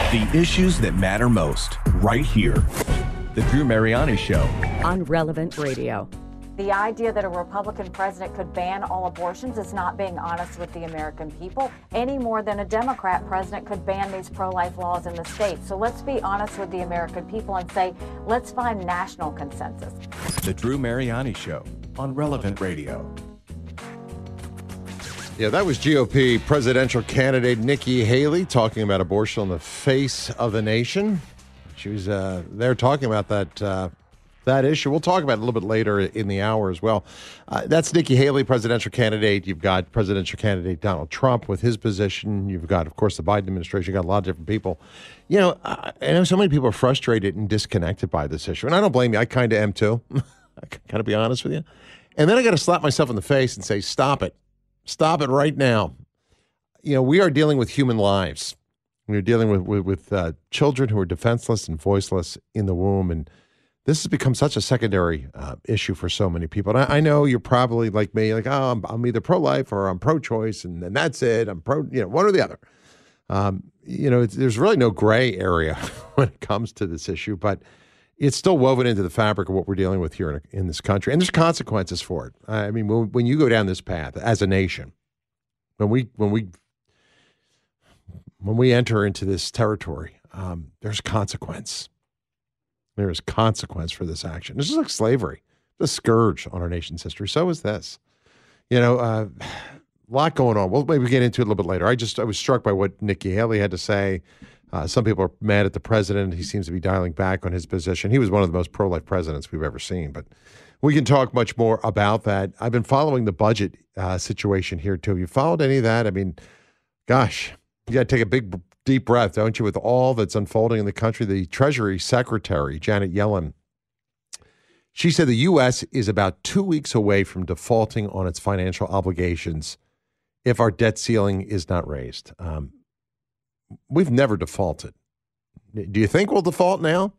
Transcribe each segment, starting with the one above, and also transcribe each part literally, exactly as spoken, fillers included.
The issues that matter most, right here. The Drew Mariani Show. On Relevant Radio. The idea that a Republican president could ban all abortions is not being honest with the American people any more than a Democrat president could ban these pro-life laws in the state. So let's be honest with the American people and say, let's find national consensus. The Drew Mariani Show on Relevant Radio. Yeah, that was G O P presidential candidate Nikki Haley talking about abortion on the face of the nation. She was uh, there talking about that uh, that issue. We'll talk about it a little bit later in the hour as well. Uh, that's Nikki Haley, presidential candidate. You've got presidential candidate Donald Trump with his position. You've got, of course, the Biden administration. You've got a lot of different people. You know, I know so many people are frustrated and disconnected by this issue, and I don't blame you. I kind of am too. I got to be honest with you. And then I got to slap myself in the face and say, stop it. Stop it right now. You know, we are dealing with human lives. We're dealing with with, with uh, children who are defenseless and voiceless in the womb, and this has become such a secondary uh, issue for so many people. And I, I know you're probably like me, like, oh, I'm, I'm either pro-life or I'm pro-choice, and, and that's it. I'm pro, you know, one or the other. Um, you know, it's, there's really no gray area when it comes to this issue, but it's still woven into the fabric of what we're dealing with here in, in this country. And there's consequences for it. I mean, when, when you go down this path as a nation, when we when we when we enter into this territory, um, there's consequence. There is consequence for this action. This is like slavery, the scourge on our nation's history. So is this. You know, uh, a lot going on. We'll maybe get into it a little bit later. I just I was struck by what Nikki Haley had to say. Uh, some people are mad at the president. He seems to be dialing back on his position. He was one of the most pro-life presidents we've ever seen. But we can talk much more about that. I've been following the budget uh, situation here, too. Have you followed any of that? I mean, gosh, you got to take a big, deep breath, don't you, with all that's unfolding in the country. The Treasury Secretary, Janet Yellen, she said the U S is about two weeks away from defaulting on its financial obligations if our debt ceiling is not raised. Um, We've never defaulted. Do you think we'll default now?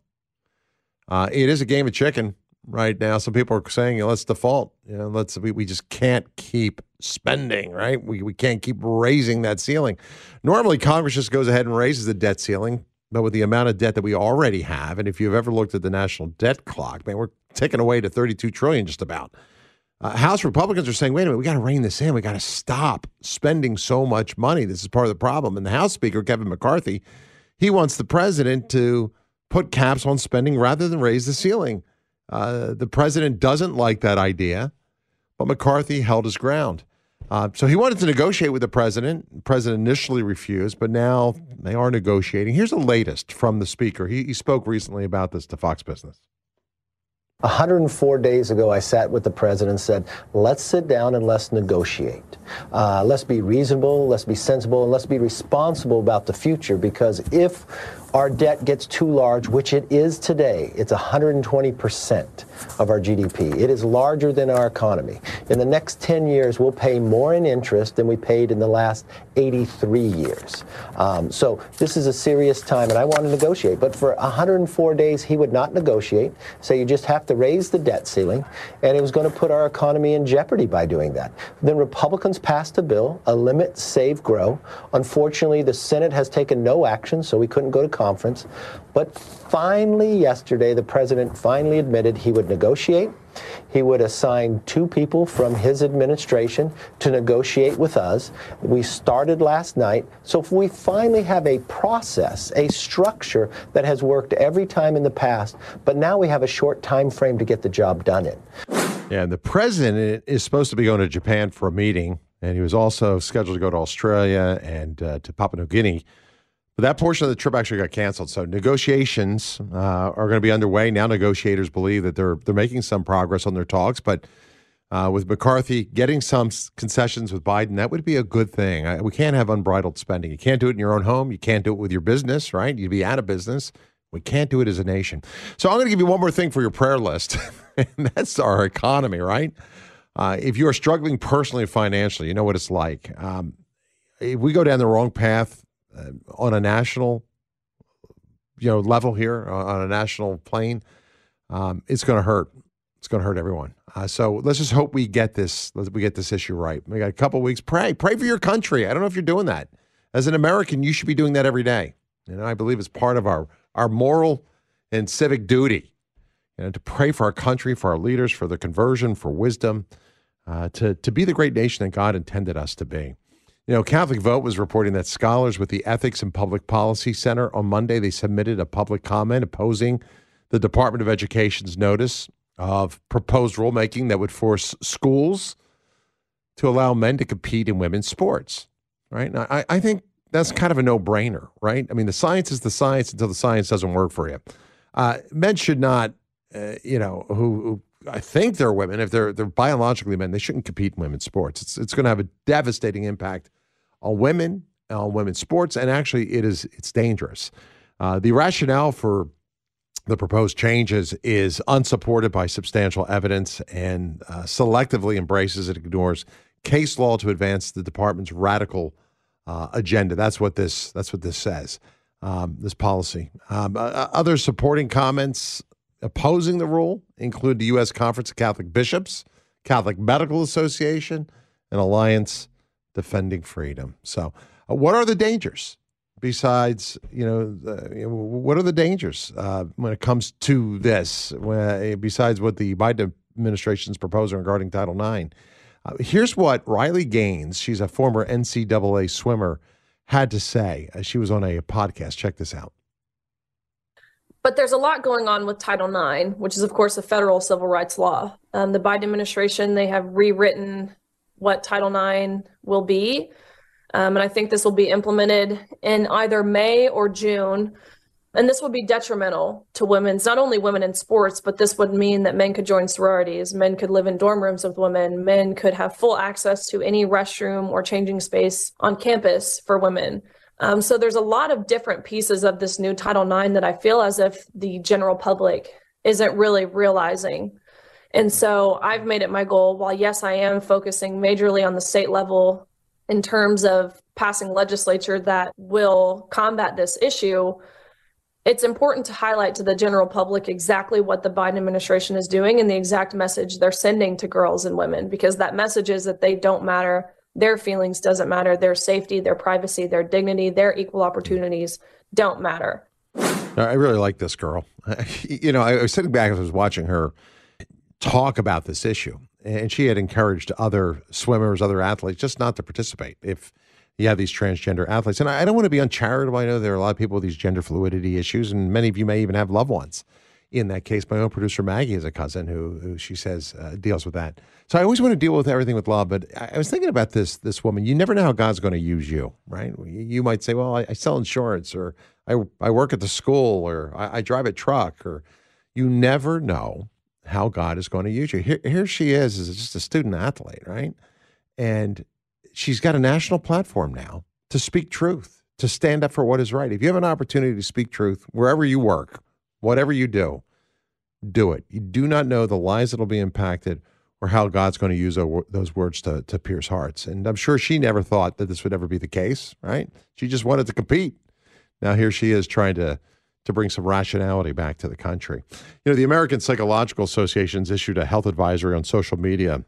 Uh, it is a game of chicken right now. Some people are saying, let's default. You know, let's we, we just can't keep spending, right? We we can't keep raising that ceiling. Normally, Congress just goes ahead and raises the debt ceiling, but with the amount of debt that we already have, and if you've ever looked at the national debt clock, man, we're ticking away to thirty-two trillion dollars just about. Uh, House Republicans are saying, wait a minute, we got to rein this in. We got to stop spending so much money. This is part of the problem. And the House Speaker, Kevin McCarthy, he wants the president to put caps on spending rather than raise the ceiling. Uh, the president doesn't like that idea, but McCarthy held his ground. Uh, so he wanted to negotiate with the president. The president initially refused, but now they are negotiating. Here's the latest from the speaker. He, he spoke recently about this to Fox Business. one hundred four days ago, I sat with the president and said, let's sit down and let's negotiate. Uh, let's be reasonable, let's be sensible, and let's be responsible about the future, because if our debt gets too large, which it is today, it's one hundred twenty percent of our G D P. It is larger than our economy. In the next ten years, we'll pay more in interest than we paid in the last eighty-three years. Um, so this is a serious time, and I want to negotiate. But for one hundred four days, he would not negotiate. So you just have to raise the debt ceiling, and it was going to put our economy in jeopardy by doing that. Then Republicans passed a bill, a limit, save, grow. Unfortunately, the Senate has taken no action, so we couldn't go to conference. But finally, yesterday, the president finally admitted he would negotiate. He would assign two people from his administration to negotiate with us. We started last night. So if we finally have a process, a structure that has worked every time in the past, but now we have a short time frame to get the job done in. Yeah, the president is supposed to be going to Japan for a meeting, and he was also scheduled to go to Australia and uh, to Papua New Guinea. But that portion of the trip actually got canceled. So negotiations uh, are going to be underway. Now negotiators believe that they're they're making some progress on their talks. But uh, with McCarthy getting some concessions with Biden, that would be a good thing. I, we can't have unbridled spending. You can't do it in your own home. You can't do it with your business, right? You'd be out of business. We can't do it as a nation. So I'm going to give you one more thing for your prayer list, and that's our economy, right? Uh, if you are struggling personally and financially, you know what it's like. Um, if we go down the wrong path, Uh, on a national, you know, level here, uh, on a national plane, um, it's going to hurt. It's going to hurt everyone. Uh, so let's just hope we get this. Let's we get this issue right. We got a couple of weeks. Pray, pray for your country. I don't know if you're doing that. As an American, you should be doing that every day. You know, I believe it's part of our, our moral and civic duty, you know, to pray for our country, for our leaders, for their conversion, for wisdom, uh, to, to be the great nation that God intended us to be. You know, Catholic Vote was reporting that scholars with the Ethics and Public Policy Center on Monday, they submitted a public comment opposing the Department of Education's notice of proposed rulemaking that would force schools to allow men to compete in women's sports, right? Now, I, I think that's kind of a no-brainer, right? I mean, the science is the science until the science doesn't work for you. Uh, men should not, uh, you know, who, who I think they're women, if they're they're biologically men, they shouldn't compete in women's sports. It's it's going to have a devastating impact on women, on women's sports, and actually it is it's dangerous. Uh, the rationale for the proposed changes is unsupported by substantial evidence and uh, selectively embraces and ignores case law to advance the department's radical uh, agenda. That's what this that's what this says, um, this policy. Um, uh, other supporting comments opposing the rule include the U S Conference of Catholic Bishops, Catholic Medical Association, and Alliance Defending Freedom. So uh, what are the dangers besides, you know, the, you know what are the dangers uh, when it comes to this, when, besides what the Biden administration is proposing regarding Title nine? Uh, here's what Riley Gaines, she's a former N C double A swimmer, had to say. Uh, she was on a podcast. Check this out. But there's a lot going on with Title nine, which is, of course, a federal civil rights law. Um, the Biden administration, they have rewritten what Title nine will be. Um, and I think this will be implemented in either May or June. And this would be detrimental to women's, not only women in sports, but this would mean that men could join sororities, men could live in dorm rooms with women, men could have full access to any restroom or changing space on campus for women. Um, so there's a lot of different pieces of this new Title nine that I feel as if the general public isn't really realizing. And so I've made it my goal, while yes, I am focusing majorly on the state level in terms of passing legislature that will combat this issue, it's important to highlight to the general public exactly what the Biden administration is doing and the exact message they're sending to girls and women, because that message is that they don't matter, their feelings doesn't matter, their safety, their privacy, their dignity, their equal opportunities don't matter. I really like this girl. You know, I was sitting back as I was watching her talk about this issue, and she had encouraged other swimmers, other athletes, just not to participate if you have these transgender athletes. And I don't want to be uncharitable. I know there are a lot of people with these gender fluidity issues, and many of you may even have loved ones in that case. My own producer, Maggie, has a cousin who, who she says uh, deals with that. So I always want to deal with everything with love, but I, I was thinking about this this woman. You never know how God's going to use you, right? You, you might say, well, I, I sell insurance, or I, I work at the school, or I, I drive a truck, or you never know how God is going to use you. Here, here she is, is just a student athlete, right? And she's got a national platform now to speak truth, to stand up for what is right. If you have an opportunity to speak truth, wherever you work, whatever you do, do it. You do not know the lives that will be impacted or how God's going to use those words to, to pierce hearts. And I'm sure she never thought that this would ever be the case, right? She just wanted to compete. Now here she is trying to to bring some rationality back to the country. You know, the American Psychological Association's issued a health advisory on social media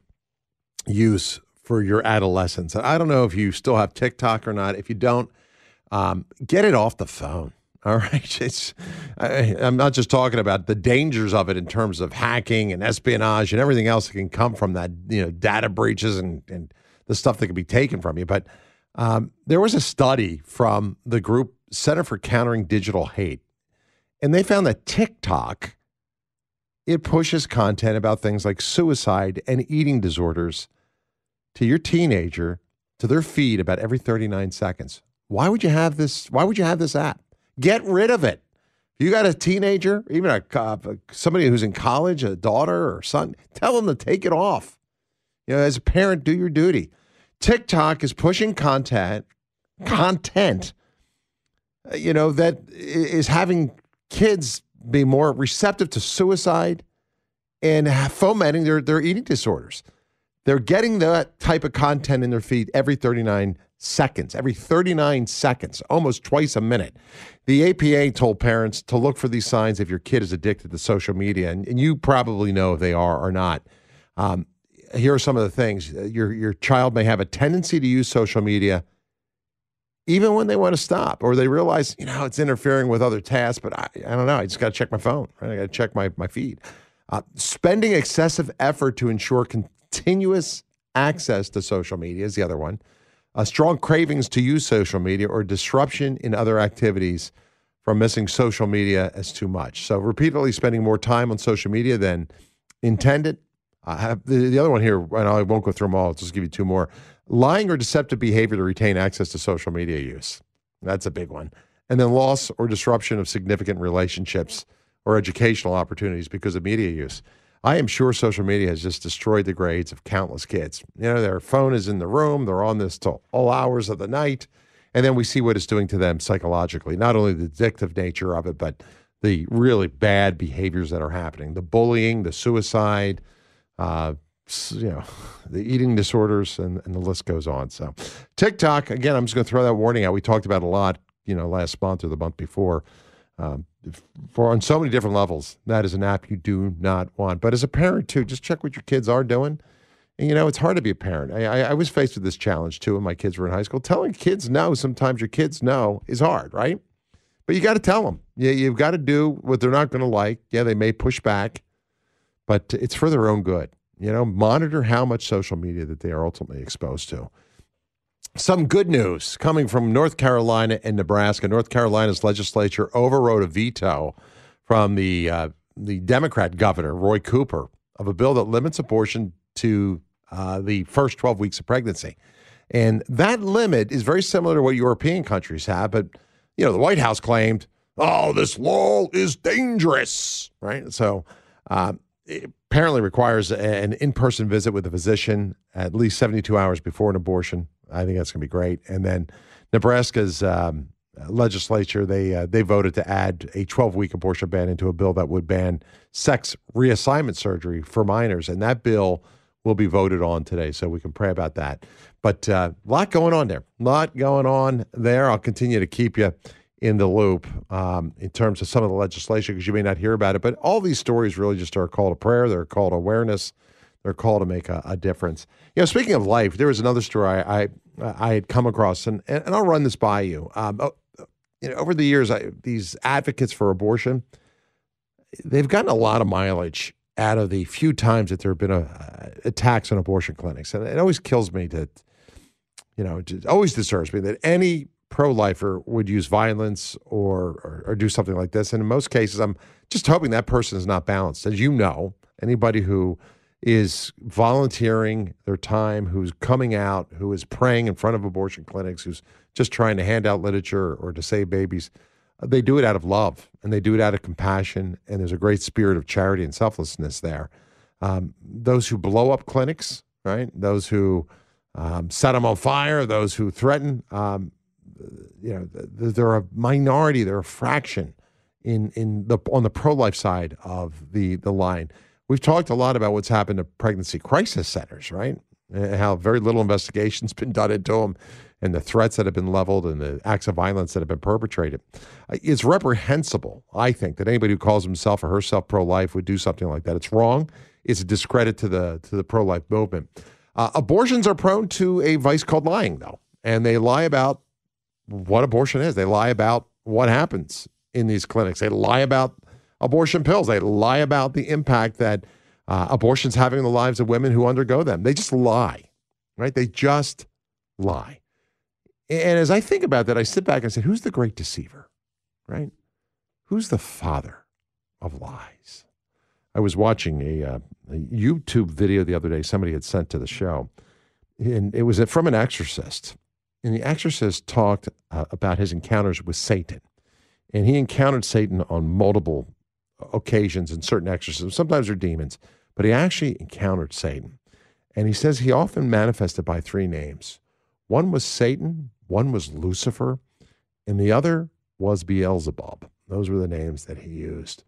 use for your adolescents. I don't know if you still have TikTok or not. If you don't, um, get it off the phone. All right. It's, I, I'm not just talking about the dangers of it in terms of hacking and espionage and everything else that can come from that, you know, data breaches and, and the stuff that can be taken from you. But um, there was a study from the group Center for Countering Digital Hate, and they found that TikTok, it pushes content about things like suicide and eating disorders to your teenager, to their feed about every thirty-nine seconds. Why would you have this? Why would you have this app? Get rid of it. If you got a teenager, even a uh, somebody who's in college, a daughter or son, tell them to take it off. You know, as a parent, do your duty. TikTok is pushing content, content, you know, that is having kids be more receptive to suicide and fomenting their, their eating disorders. They're getting that type of content in their feed every thirty-nine seconds, every thirty-nine seconds, almost twice a minute. The A P A told parents to look for these signs if your kid is addicted to social media, and, and you probably know if they are or not. Um, here are some of the things. Your, your child may have a tendency to use social media even when they want to stop, or they realize, you know, it's interfering with other tasks, but I, I don't know, I just got to check my phone, right? I got to check my, my feed. Uh, spending excessive effort to ensure continuous access to social media is the other one. Uh, strong cravings to use social media or disruption in other activities from missing social media as too much. So repeatedly spending more time on social media than intended. I have the, the other one here, and I won't go through them all. I'll just give you two more. Lying or deceptive behavior to retain access to social media use. That's a big one. And then loss or disruption of significant relationships or educational opportunities because of media use. I am sure social media has just destroyed the grades of countless kids. You know, their phone is in the room. They're on this till all hours of the night. And then we see what it's doing to them psychologically, not only the addictive nature of it, but the really bad behaviors that are happening, the bullying, the suicide, uh, you know, the eating disorders, and, and the list goes on. So TikTok, again, I'm just going to throw that warning out. We talked about it a lot, you know, last month or the month before. Um, for on so many different levels, that is an app you do not want. But as a parent, too, just check what your kids are doing. And, you know, it's hard to be a parent. I, I, I was faced with this challenge, too, when my kids were in high school. Telling kids no, sometimes your kids no, is hard, right? But you got to tell them. Yeah, you've got to do what they're not going to like. Yeah, they may push back, but it's for their own good. You know, monitor how much social media that they are ultimately exposed to. Some good news coming from North Carolina and Nebraska. North Carolina's legislature overrode a veto from the uh, the Democrat governor, Roy Cooper, of a bill that limits abortion to uh, the first twelve weeks of pregnancy. And that limit is very similar to what European countries have. But, you know, the White House claimed, oh, this law is dangerous, right? So uh, it apparently requires an in-person visit with a physician at least seventy-two hours before an abortion. I think that's going to be great. And then Nebraska's um, legislature, they uh, they voted to add a twelve-week abortion ban into a bill that would ban sex reassignment surgery for minors. And that bill will be voted on today, so we can pray about that. But a uh, lot going on there. A lot going on there. I'll continue to keep you in the loop um, in terms of some of the legislation, because you may not hear about it. But all these stories really just are a call to prayer. They're a call to awareness. They're a call to make a, a difference. You know, speaking of life, there was another story I I, I had come across, and, and I'll run this by you. Um, you know, over the years, I, these advocates for abortion, they've gotten a lot of mileage out of the few times that there have been a, uh, attacks on abortion clinics. And it always kills me that, you know, it always disturbs me that any pro-lifer would use violence or, or or do something like this. And in most cases, I'm just hoping that person is not balanced. As you know, anybody who is volunteering their time, who's coming out, who is praying in front of abortion clinics, who's just trying to hand out literature or to save babies, they do it out of love, and they do it out of compassion, and there's a great spirit of charity and selflessness there. Um, those who blow up clinics, right? Those who um, set them on fire, those who threaten, um, you know, they're a minority, they're a fraction in in the on the pro-life side of the the line. We've talked a lot about what's happened to pregnancy crisis centers, right? And how very little investigation's been done into them, and the threats that have been leveled and the acts of violence that have been perpetrated. It's reprehensible, I think, that anybody who calls himself or herself pro-life would do something like that. It's wrong. It's a discredit to the to the pro-life movement. Uh, abortions are prone to a vice called lying, though, and they lie about what abortion is. They lie about what happens in these clinics. They lie about abortion pills. They lie about the impact that uh, abortion's having in the lives of women who undergo them. They just lie, right? They just lie. And as I think about that, I sit back and say, who's the great deceiver, right? Who's the father of lies? I was watching a, uh, a YouTube video the other day somebody had sent to the show, and it was from an exorcist. And the exorcist talked uh, about his encounters with Satan. And he encountered Satan on multiple occasions in certain exorcisms. Sometimes they're demons, but he actually encountered Satan. And he says he often manifested by three names. One was Satan, one was Lucifer, and the other was Beelzebub. Those were the names that he used.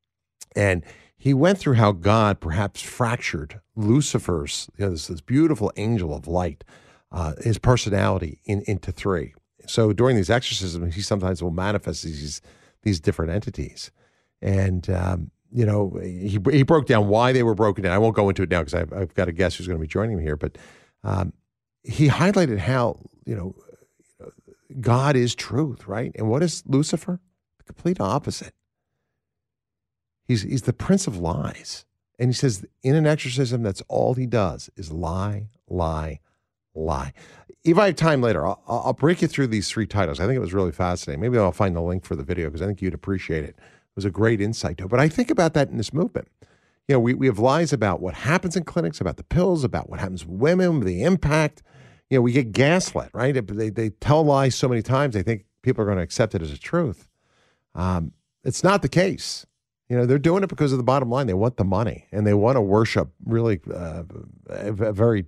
And he went through how God perhaps fractured Lucifer's, you know, this, this beautiful angel of light, uh, his personality in, into three. So during these exorcisms, he sometimes will manifest these these different entities. And, um, you know, he he broke down why they were broken down. I won't go into it now because I've, I've got a guest who's going to be joining me here. But um, he highlighted how, you know, God is truth, right? And what is Lucifer? The complete opposite. He's, he's the prince of lies. And he says in an exorcism, that's all he does is lie, lie, lie. If I have time later, I'll, I'll break you through these three titles. I think it was really fascinating. Maybe I'll find the link for the video because I think you'd appreciate it. It was a great insight to it. But I think about that in this movement. You know, we, we have lies about what happens in clinics, about the pills, about what happens with women, the impact. You know, we get gaslit, right? They, they tell lies so many times, they think people are going to accept it as a truth. Um, it's not the case. You know, they're doing it because of the bottom line. They want the money, and they want to worship really uh, a, a very,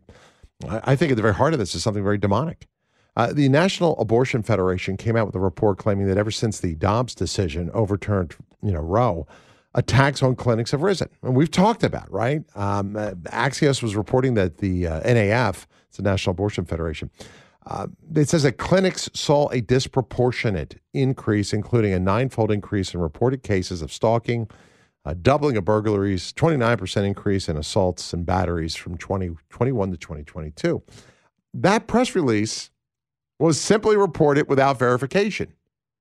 I think at the very heart of this is something very demonic. Uh, the National Abortion Federation came out with a report claiming that ever since the Dobbs decision overturned, you know, Roe, attacks on clinics have risen. And we've talked about, right? Um, uh, Axios was reporting that the uh, N A F, it's the National Abortion Federation, uh, it says that clinics saw a disproportionate increase, including a nine-fold increase in reported cases of stalking, a doubling of burglaries, twenty-nine percent increase in assaults and batteries from twenty twenty-one to twenty twenty-two. That press release was simply reported without verification.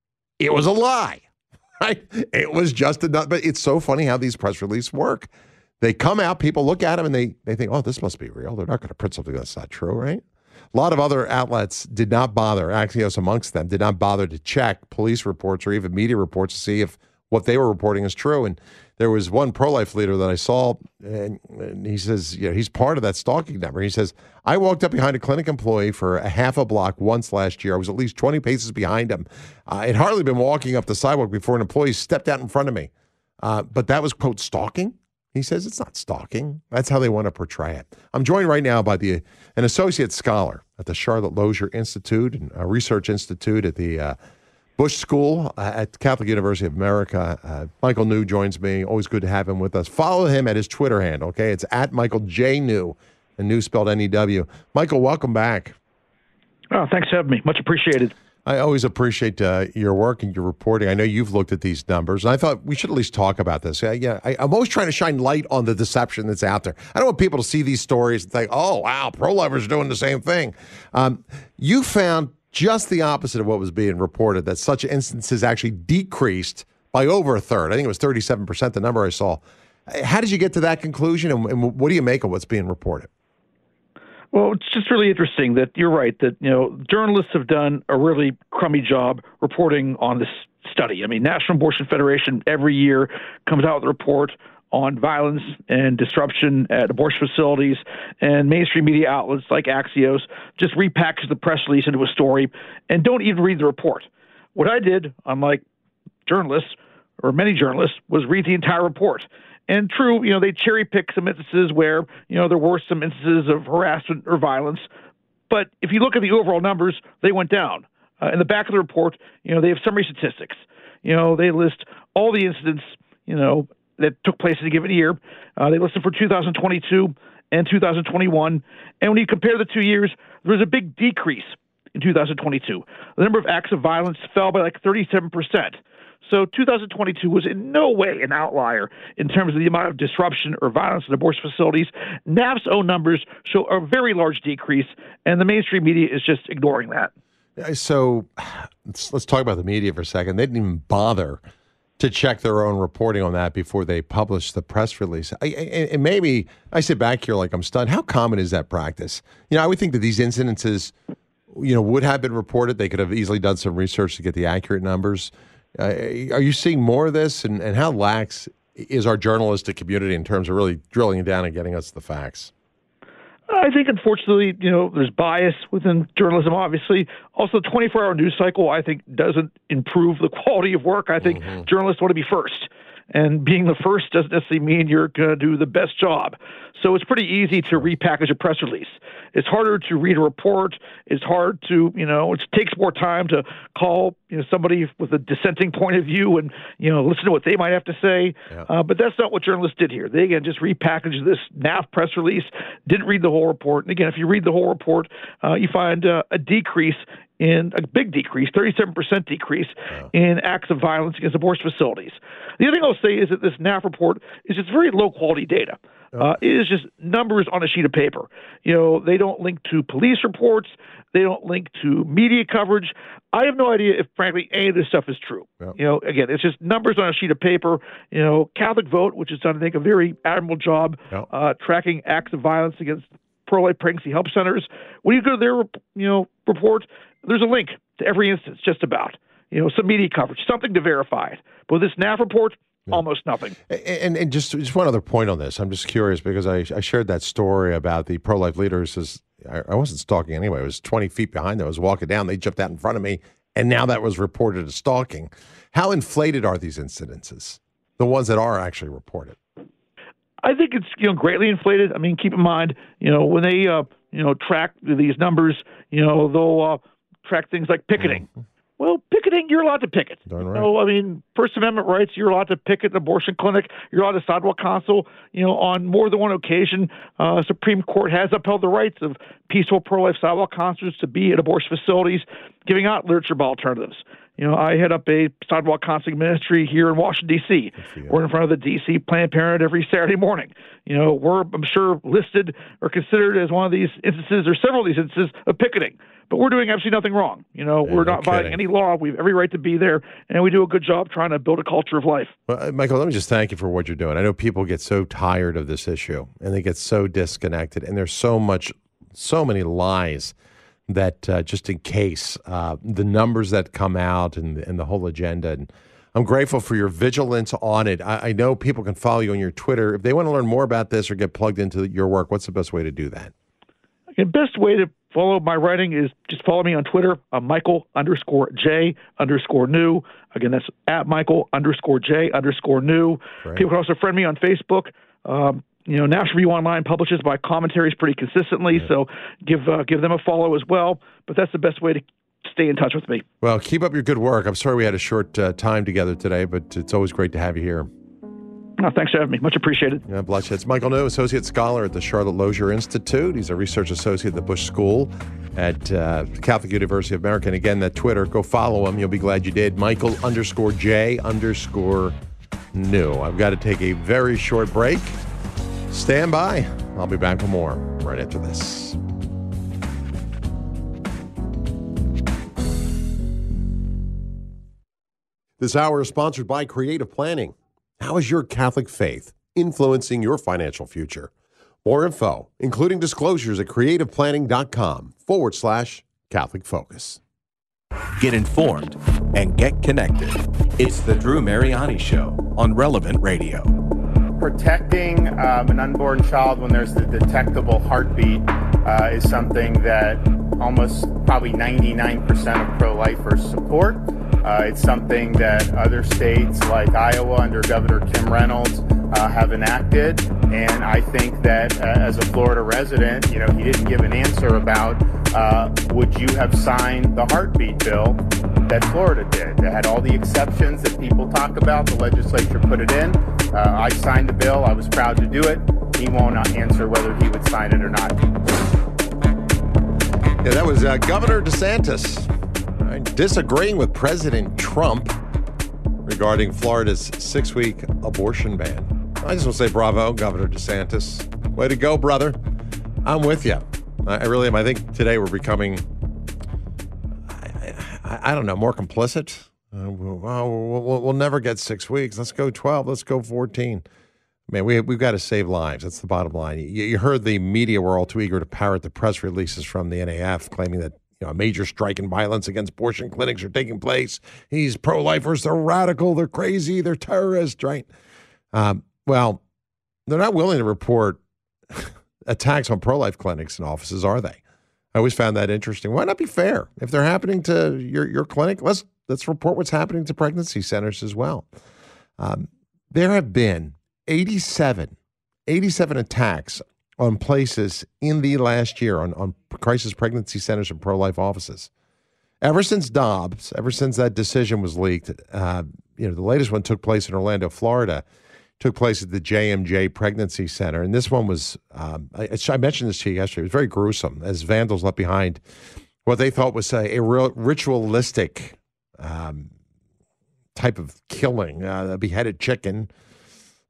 It was a lie. Right? It was just enough. But it's so funny how these press releases work. They come out, people look at them, and they, they think, oh, this must be real. They're not going to print something that's not true, right? A lot of other outlets did not bother, Axios amongst them, did not bother to check police reports or even media reports to see if what they were reporting is true. And there was one pro-life leader that I saw, and, and he says, you know, he's part of that stalking number. He says, I walked up behind a clinic employee for a half a block once last year. I was at least twenty paces behind him. Uh, I'd hardly been walking up the sidewalk before an employee stepped out in front of me. Uh, but that was, quote, stalking? He says it's not stalking. That's how they want to portray it. I'm joined right now by the an associate scholar at the Charlotte Lozier Institute and a research institute at the uh, Bush School uh, at Catholic University of America. Uh, Michael New joins me. Always good to have him with us. Follow him at his Twitter handle, okay? It's at Michael J. New, and New spelled N E W. Michael, welcome back. Oh, thanks for having me. Much appreciated. I always appreciate uh, your work and your reporting. I know you've looked at these numbers, and I thought we should at least talk about this. Uh, yeah, I, I'm always trying to shine light on the deception that's out there. I don't want people to see these stories and think, oh, wow, pro-lifers are doing the same thing. Um, you found just the opposite of what was being reported, that such instances actually decreased by over a third. I think it was thirty-seven percent, the number I saw. How did you get to that conclusion, and, and what do you make of what's being reported? Well, it's just really interesting that you're right, that, you know, journalists have done a really crummy job reporting on this study. I mean, National Abortion Federation every year comes out with a report on violence and disruption at abortion facilities, and mainstream media outlets like Axios just repackage the press release into a story and don't even read the report. What I did, unlike journalists, or many journalists, was read the entire report. And true, you know, they cherry pick some instances where, you know, there were some instances of harassment or violence. But if you look at the overall numbers, they went down. Uh, in the back of the report, you know, they have summary statistics. You know, they list all the incidents, you know, that took place in a given year. Uh, they listed for two thousand twenty-two and two thousand twenty-one. And when you compare the two years, there was a big decrease in two thousand twenty-two. The number of acts of violence fell by like thirty-seven percent. So two thousand twenty-two was in no way an outlier in terms of the amount of disruption or violence in abortion facilities. N A F's own numbers show a very large decrease, and the mainstream media is just ignoring that. So let's, let's talk about the media for a second. They didn't even bother to check their own reporting on that before they published the press release. I, and maybe I sit back here like I'm stunned. How common is that practice? You know, I would think that these incidences, you know, would have been reported. They could have easily done some research to get the accurate numbers. Uh, are you seeing more of this, and, and how lax is our journalistic community in terms of really drilling down and getting us the facts? I think, unfortunately, you know, there's bias within journalism, obviously. Also, the twenty-four hour news cycle, I think, doesn't improve the quality of work. I think mm-hmm. journalists want to be first. And being the first doesn't necessarily mean you're going to do the best job. So it's pretty easy to repackage a press release. It's harder to read a report. It's hard to, you know, it takes more time to call, you know, somebody with a dissenting point of view and, you know, listen to what they might have to say. Yeah. Uh, but that's not what journalists did here. They, again, just repackaged this N A F press release, didn't read the whole report. And again, if you read the whole report, uh, you find uh, a decrease in a big decrease, thirty-seven percent decrease wow. in acts of violence against abortion facilities. The other thing I'll say is that this N A F report is just very low quality data. Uh, it is just numbers on a sheet of paper. You know, they don't link to police reports. They don't link to media coverage. I have no idea if, frankly, any of this stuff is true. Yep. You know, again, it's just numbers on a sheet of paper. You know, Catholic Vote, which has done, I think, a very admirable job yep. uh, tracking acts of violence against pro-life pregnancy help centers. When you go to their, you know, report, there's a link to every instance, just about. You know, some media coverage, something to verify it. But with this N A F report, yeah. almost nothing. And, and just just one other point on this. I'm just curious because I, I shared that story about the pro-life leaders. As I, I wasn't stalking anyway. I was twenty feet behind them. I was walking down. They jumped out in front of me. And now that was reported as stalking. How inflated are these incidences, the ones that are actually reported? I think it's, you know, greatly inflated. I mean, keep in mind, you know, when they, uh, you know, track these numbers, you know, they'll uh, track things like picketing. Mm-hmm. Well, picketing, you're allowed to picket. Darn right. So, I mean, First Amendment rights, you're allowed to picket an abortion clinic. You're allowed to sidewalk counsel. You know, on more than one occasion, uh, Supreme Court has upheld the rights of peaceful pro-life sidewalk counselors to be at abortion facilities, giving out literature about alternatives. You know, I head up a sidewalk counseling ministry here in Washington, D C We're in front of the D C Planned Parenthood every Saturday morning. You know, we're, I'm sure, listed or considered as one of these instances or several of these instances of picketing. But we're doing absolutely nothing wrong. You know, yeah, we're not no violating any law. We have every right to be there, and we do a good job trying to build a culture of life. Well, Michael, let me just thank you for what you're doing. I know people get so tired of this issue, and they get so disconnected, and there's so much, so many lies that uh, just in case, uh, the numbers that come out and, and the whole agenda. And I'm grateful for your vigilance on it. I, I know people can follow you on your Twitter. If they want to learn more about this or get plugged into your work, what's the best way to do that? The best way to follow my writing is just follow me on Twitter, uh, Michael underscore J underscore new. Again, that's at Michael underscore J underscore new. Right. People can also friend me on Facebook. Um, You know, National Review Online publishes my commentaries pretty consistently, yeah. so give uh, give them a follow as well. But that's the best way to stay in touch with me. Well, keep up your good work. I'm sorry we had a short uh, time together today, but it's always great to have you here. No, thanks for having me. Much appreciated. Yeah, bless you. It's Michael New, Associate Scholar at the Charlotte Lozier Institute. He's a Research Associate at the Bush School at uh, Catholic University of America. And again, that Twitter, go follow him. You'll be glad you did. Michael underscore J underscore new. I've got to take a very short break. Stand by. I'll be back with more right after this. This hour is sponsored by Creative Planning. How is your Catholic faith influencing your financial future? More info, including disclosures at creativeplanning.com forward slash Catholic Focus. Get informed and get connected. It's the Drew Mariani Show on Relevant Radio. Protecting um, an unborn child when there's the detectable heartbeat uh, is something that almost probably ninety-nine percent of pro-lifers support. Uh, it's something that other states like Iowa under Governor Kim Reynolds uh, have enacted. And I think that uh, as a Florida resident, you know, he didn't give an answer about uh, would you have signed the heartbeat bill that Florida did. That had all the exceptions that people talk about. The legislature put it in. Uh, I signed the bill. I was proud to do it. He won't answer whether he would sign it or not. Yeah, that was uh, Governor DeSantis right, disagreeing with President Trump regarding Florida's six-week abortion ban. I just want to say bravo, Governor DeSantis. Way to go, brother. I'm with you. I, I really am. I think today we're becoming, I, I, I don't know, more complicit. Uh, well, we'll, we'll, we'll never get six weeks. Let's go twelve. Let's go fourteen. Man, we, we've got to save lives. That's the bottom line. You, you heard the media were all too eager to parrot the press releases from the N A F claiming that you know, a major strike and violence against abortion clinics are taking place. These pro-lifers, they're radical, they're crazy, they're terrorists, right? Um, well, they're not willing to report attacks on pro-life clinics and offices, are they? I always found that interesting. Why not be fair? If they're happening to your, your clinic, let's let's report what's happening to pregnancy centers as well. Um, there have been eighty-seven, eighty-seven attacks on places in the last year on, on crisis pregnancy centers and pro-life offices. Ever since Dobbs, ever since that decision was leaked, uh, you know, the latest one took place in Orlando, Florida, took place at the J M J Pregnancy Center. And this one was, um, I, I mentioned this to you yesterday, it was very gruesome as vandals left behind what they thought was a, a real ritualistic um, type of killing, uh, a beheaded chicken,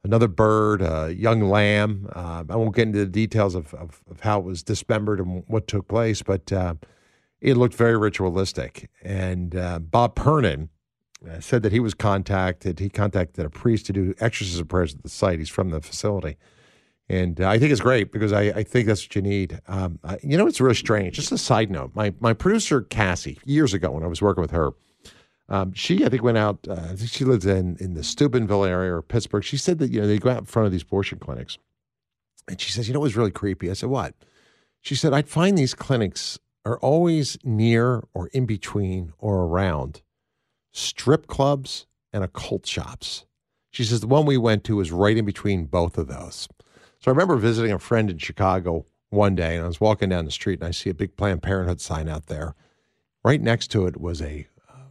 another bird, a young lamb. Uh, I won't get into the details of, of, of how it was dismembered and what took place, but uh, it looked very ritualistic. And uh, Bob Pernin uh, said that he was contacted. He contacted a priest to do exorcism prayers at the site. He's from the facility. And uh, I think it's great because I, I think that's what you need. Um, I, you know, it's really strange. Just a side note, my my producer, Cassie, years ago when I was working with her, um, she, I think, went out, uh, I think she lives in, in the Steubenville area or Pittsburgh. She said that, you know, they go out in front of these abortion clinics. And she says, you know, it was really creepy. I said, what? She said, I'd find these clinics are always near or in between or around strip clubs and occult shops. She says, the one we went to was right in between both of those. So I remember visiting a friend in Chicago one day, and I was walking down the street, and I see a big Planned Parenthood sign out there. Right next to it was a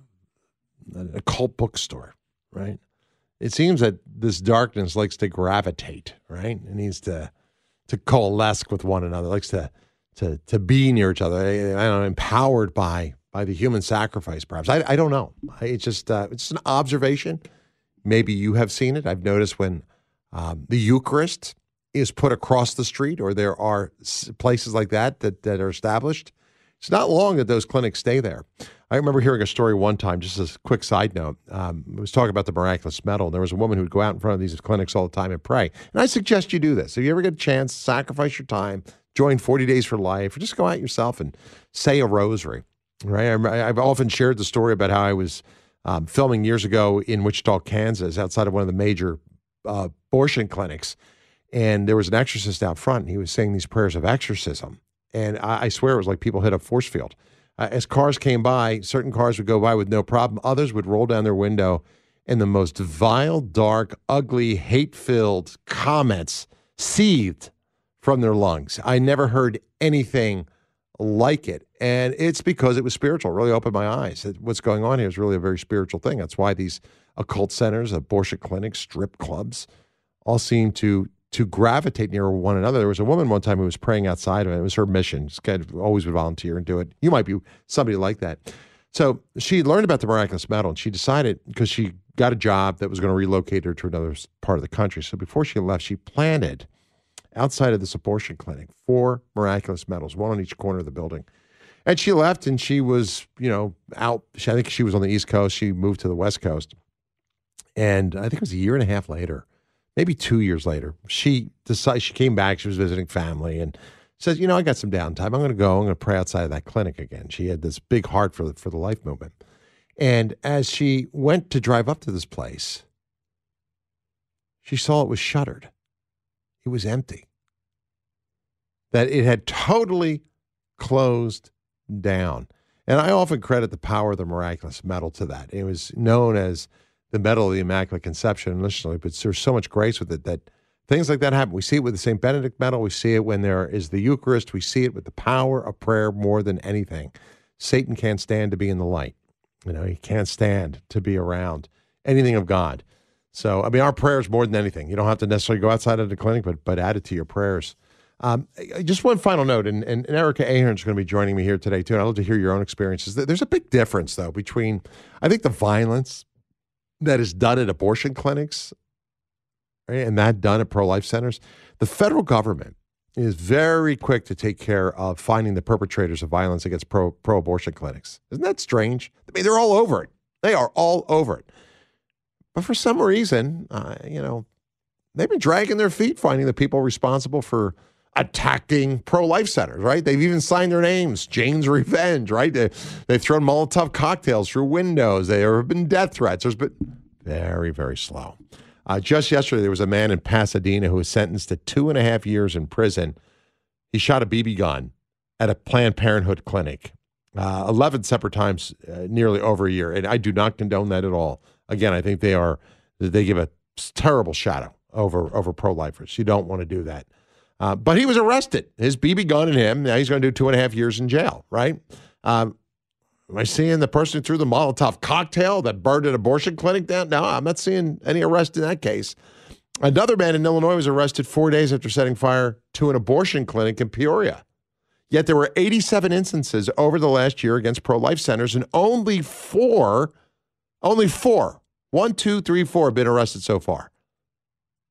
uh, an occult bookstore, right? It seems that this darkness likes to gravitate, right? It needs to to coalesce with one another, it likes to to to be near each other. I, I don't know, empowered by by the human sacrifice, perhaps. I, I don't know. I, it's just uh, it's an observation. Maybe you have seen it. I've noticed when um, the Eucharist is put across the street, or there are places like that, that that are established, it's not long that those clinics stay there. I remember hearing a story one time, just as a quick side note. Um, I was talking about the miraculous medal, and there was a woman who would go out in front of these clinics all the time and pray. And I suggest you do this. If you ever get a chance, sacrifice your time, join forty days for Life, or just go out yourself and say a rosary, right? I, I've often shared the story about how I was um, filming years ago in Wichita, Kansas, outside of one of the major uh, abortion clinics. And there was an exorcist out front, and he was saying these prayers of exorcism. And I, I swear it was like people hit a force field. Uh, as cars came by, certain cars would go by with no problem. Others would roll down their window, and the most vile, dark, ugly, hate-filled comments seethed from their lungs. I never heard anything like it. And it's because it was spiritual. It really opened my eyes. It, what's going on here is really a very spiritual thing. That's why these occult centers, abortion clinics, strip clubs, all seem to to gravitate near one another. There was a woman one time who was praying outside of it. It was her mission. She kind of always would volunteer and do it. You might be somebody like that. So she learned about the miraculous medal, and she decided, because she got a job that was going to relocate her to another part of the country. So before she left, she planted outside of this abortion clinic four miraculous medals, one on each corner of the building. And she left, and she was, you know, out. I think she was on the East Coast. She moved to the West Coast. And I think it was a year and a half later, maybe two years later, she decided, she came back, she was visiting family, and says, you know, I got some downtime. I'm going to go, I'm going to pray outside of that clinic again. She had this big heart for the, for the life movement. And as she went to drive up to this place, she saw it was shuttered. It was empty. That it had totally closed down. And I often credit the power of the miraculous medal to that. It was known as the medal of the Immaculate Conception initially, but there's so much grace with it that things like that happen. We see it with the Saint Benedict medal. We see it when there is the Eucharist. We see it with the power of prayer more than anything. Satan can't stand to be in the light. You know, he can't stand to be around anything of God. So, I mean, our prayers more than anything. You don't have to necessarily go outside of the clinic, but but add it to your prayers. Um, just one final note, and, and, and Erica Ahern is going to be joining me here today, too, and I'd love to hear your own experiences. There's a big difference, though, between, I think, the violence that is done at abortion clinics, right, and that done at pro-life centers. The federal government is very quick to take care of finding the perpetrators of violence against pro, pro-abortion clinics. Isn't that strange? I mean, they're all over it. They are all over it. But for some reason, uh, you know, they've been dragging their feet finding the people responsible for attacking pro-life centers, right? They've even signed their names, Jane's Revenge, right? They, they've thrown Molotov cocktails through windows. There have been death threats. There's been very, very slow. Uh, just yesterday, there was a man in Pasadena who was sentenced to two and a half years in prison. He shot a B B gun at a Planned Parenthood clinic uh, eleven separate times, uh, nearly over a year. And I do not condone that at all. Again, I think they are, they give a terrible shadow over, over pro-lifers. You don't want to do that. Uh, but he was arrested. His B B gun and him. Now he's going to do two and a half years in jail, right? Um, am I seeing the person who threw the Molotov cocktail that burned an abortion clinic down? No, I'm not seeing any arrest in that case. Another man in Illinois was arrested four days after setting fire to an abortion clinic in Peoria. Yet there were eighty-seven instances over the last year against pro-life centers, and only four, only four, one, two, three, four have been arrested so far.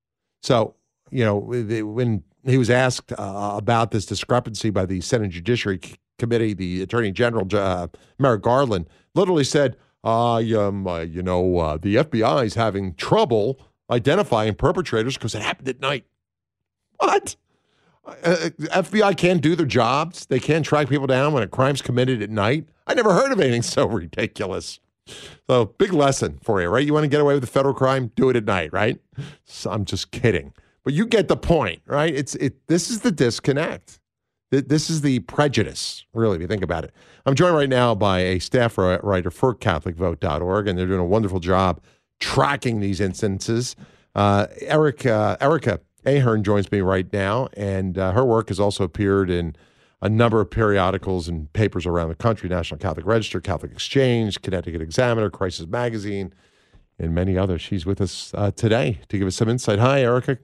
So, you know, when he was asked uh, about this discrepancy by the Senate Judiciary Committee, the Attorney General, uh, Merrick Garland, literally said, uh, um, uh, you know, uh, the F B I is having trouble identifying perpetrators because it happened at night. What? Uh, F B I can't do their jobs. They can't track people down when a crime's committed at night. I never heard of anything so ridiculous. So big lesson for you, right? You want to get away with a federal crime? Do it at night, right? So I'm just kidding. But you get the point, right? It's it. This is the disconnect. This is the prejudice, really, if you think about it. I'm joined right now by a staff writer for Catholic Vote dot org, and they're doing a wonderful job tracking these instances. Uh, Eric, uh, Erica Ahern joins me right now, and uh, her work has also appeared in a number of periodicals and papers around the country, National Catholic Register, Catholic Exchange, Connecticut Examiner, Crisis Magazine, and many others. She's with us uh, today to give us some insight. Hi, Erica.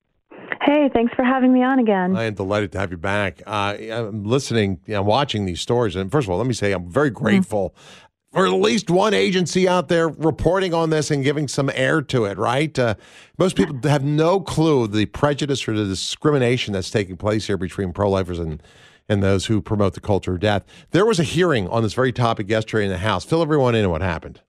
Hey, thanks for having me on again. I am delighted to have you back. Uh, I'm listening, you know, watching these stories. And first of all, let me say I'm very grateful mm-hmm. for at least one agency out there reporting on this and giving some air to it, right? Uh, most people have no clue the prejudice or the discrimination that's taking place here between pro-lifers and, and those who promote the culture of death. There was a hearing on this very topic yesterday in the House. Fill everyone in on what happened.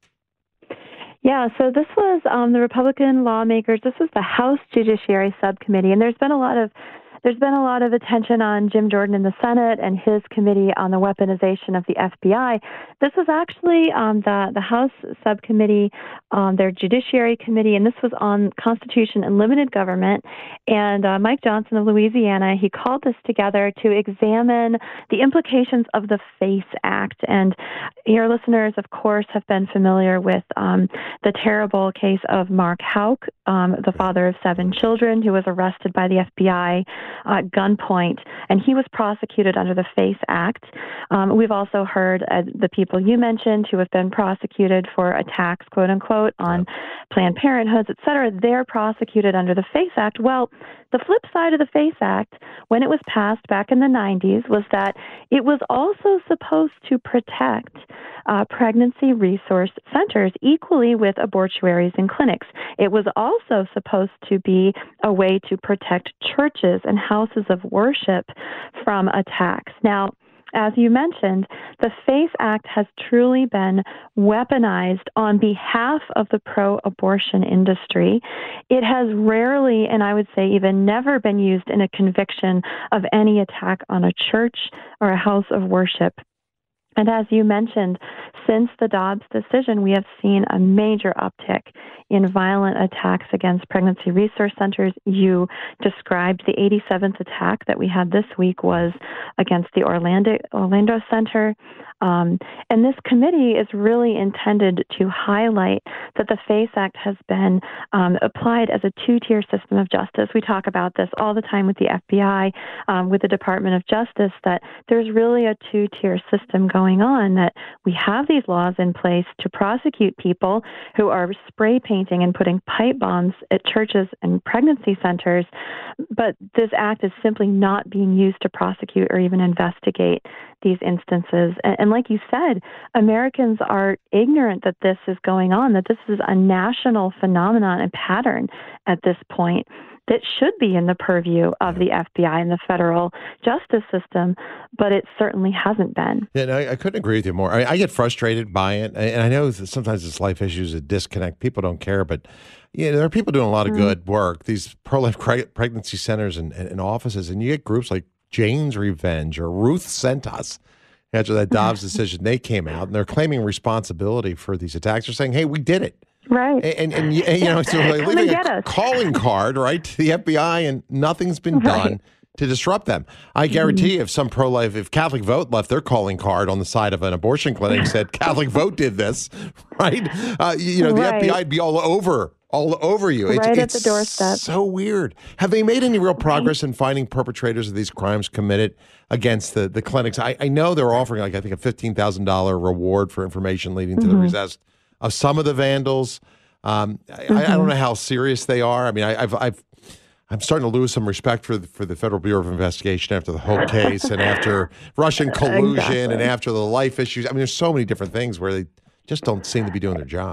Yeah, so this was um, the Republican lawmakers. This was the House Judiciary Subcommittee, and there's been a lot of there's been a lot of attention on Jim Jordan in the Senate and his committee on the weaponization of the F B I. This was actually um, the the House Subcommittee, um, their Judiciary Committee, and this was on Constitution and limited government. And uh, Mike Johnson of Louisiana, he called this together to examine the implications of the FACE Act. And your listeners, of course, have been familiar with um, the terrible case of Mark Houck, um, the father of seven children, who was arrested by the F B I at gunpoint, and he was prosecuted under the FACE Act. Um, we've also heard uh, the people you mentioned who have been prosecuted for attacks, quote unquote, on Planned Parenthoods, et cetera. They're prosecuted under the FACE Act. Well, the flip side of the FACE Act, when it was passed back in the nineties, was that it was also supposed to protect uh, pregnancy resource centers equally with abortuaries and clinics. It was also supposed to be a way to protect churches and houses of worship from attacks. Now, as you mentioned, the FACE Act has truly been weaponized on behalf of the pro-abortion industry. It has rarely, and I would say even never, been used in a conviction of any attack on a church or a house of worship. And as you mentioned, since the Dobbs decision, we have seen a major uptick in violent attacks against pregnancy resource centers. You described the eighty-seventh attack that we had this week was against the Orlando, Orlando Center. Um, and this committee is really intended to highlight that the FACE Act has been um, applied as a two-tier system of justice. We talk about this all the time with the F B I, um, with the Department of Justice, that there's really a two-tier system going on, that we have these laws in place to prosecute people who are spray painting and putting pipe bombs at churches and pregnancy centers, but this act is simply not being used to prosecute or even investigate these instances. And, and like you said, Americans are ignorant that this is going on, that this is a national phenomenon and pattern at this point that should be in the purview of the F B I and the federal justice system, but it certainly hasn't been. Yeah, no, I couldn't agree with you more. I, I get frustrated by it, and I know that sometimes it's life issues, a disconnect. People don't care, but yeah, there are people doing a lot of mm-hmm. good work, these pro-life pregnancy centers and, and, and offices, and you get groups like Jane's Revenge or Ruth Sent Us. After that Dobbs decision, they came out, and they're claiming responsibility for these attacks. They're saying, hey, we did it. Right. And, and, and you know, so like leaving a calling card, right, to the F B I, and nothing's been done right. to disrupt them. I guarantee mm-hmm. if some pro-life, if Catholic Vote left their calling card on the side of an abortion clinic said Catholic Vote did this, right, uh, you, you know, the right. F B I would be all over all over you. It's, right it's at the doorstep. So weird. Have they made any real progress in finding perpetrators of these crimes committed against the, the clinics? I, I know they're offering, like, I think a fifteen thousand dollars reward for information leading to mm-hmm. the arrest of some of the vandals. Um, mm-hmm. I, I don't know how serious they are. I mean, I, I've, I've, I'm starting to lose some respect for the, for the Federal Bureau of Investigation after the whole case and after Russian collusion exactly. and after the life issues. I mean, there's so many different things where they just don't seem to be doing their job.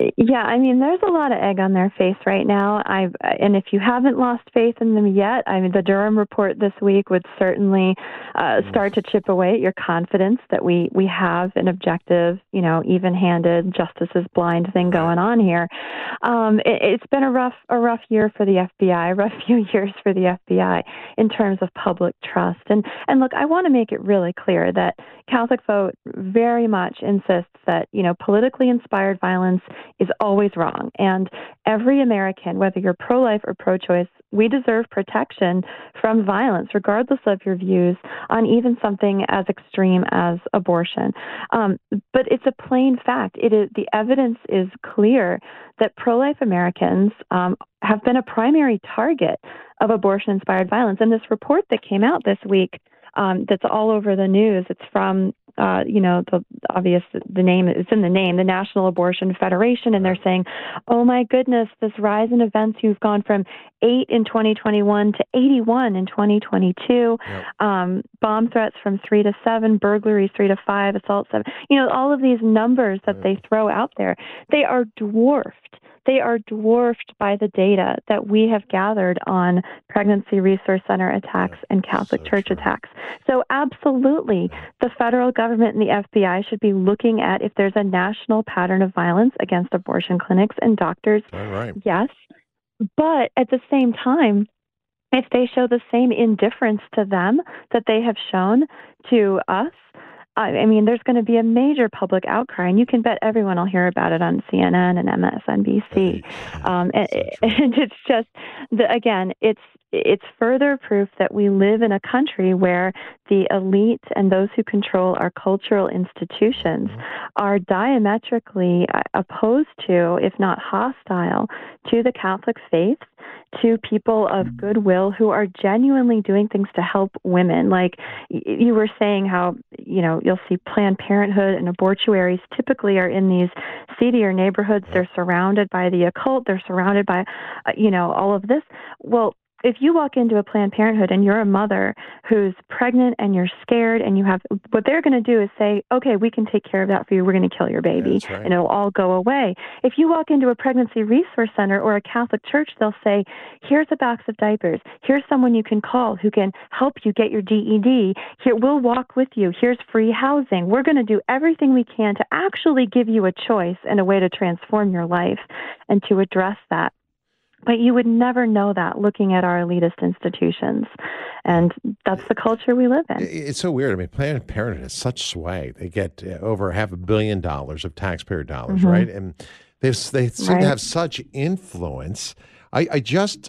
Yeah, I mean, there's a lot of egg on their face right now. I've, and if you haven't lost faith in them yet, I mean, the Durham report this week would certainly uh, start to chip away at your confidence that we, we have an objective, you know, even-handed, justice is blind thing going on here. Um, it, it's been a rough, a rough year for the F B I, a rough few years for the F B I in terms of public trust. And and look, I want to make it really clear that Catholic Vote very much insists that, you know, politically inspired violence is always wrong. And every American, whether you're pro-life or pro-choice, we deserve protection from violence, regardless of your views on even something as extreme as abortion. Um, but it's a plain fact. It is, the evidence is clear that pro-life Americans um, have been a primary target of abortion-inspired violence. And this report that came out this week um, that's all over the news, it's from Uh, you know, the obvious, the name, it's in the name, the National Abortion Federation, and they're saying, oh my goodness, this rise in events, you've gone from eight in twenty twenty-one to eighty-one in twenty twenty-two, yep. um, bomb threats from three to seven, burglaries three to five, assault seven, you know, all of these numbers that yep. they throw out there, they are dwarfed. They are dwarfed by the data that we have gathered on Pregnancy Resource Center attacks and Catholic so Church true. attacks. So absolutely, the federal government and the F B I should be looking at if there's a national pattern of violence against abortion clinics and doctors. All right. Yes. But at the same time, if they show the same indifference to them that they have shown to us, I mean, there's going to be a major public outcry, and you can bet everyone will hear about it on C N N and M S N B C. Um, and, and it's just, the, again, it's it's further proof that we live in a country where the elite and those who control our cultural institutions are diametrically opposed to, if not hostile, to the Catholic faith, to people of goodwill who are genuinely doing things to help women. Like you were saying how, you know, you'll see Planned Parenthood and abortuaries typically are in these seedier neighborhoods. They're surrounded by the occult. They're surrounded by, uh, you know, all of this. Well, if you walk into a Planned Parenthood and you're a mother who's pregnant and you're scared and you have, what they're going to do is say, okay, we can take care of that for you. We're going to kill your baby right. and it'll all go away. If you walk into a pregnancy resource center or a Catholic church, they'll say, here's a box of diapers. Here's someone you can call who can help you get your D E D. Here, we'll walk with you. Here's free housing. We're going to do everything we can to actually give you a choice and a way to transform your life and to address that. But you would never know that looking at our elitist institutions. And that's the culture we live in. It's so weird. I mean, Planned Parenthood has such sway. They get over half a billion dollars of taxpayer dollars, mm-hmm. right? And they've, they seem right. to have such influence. I, I just,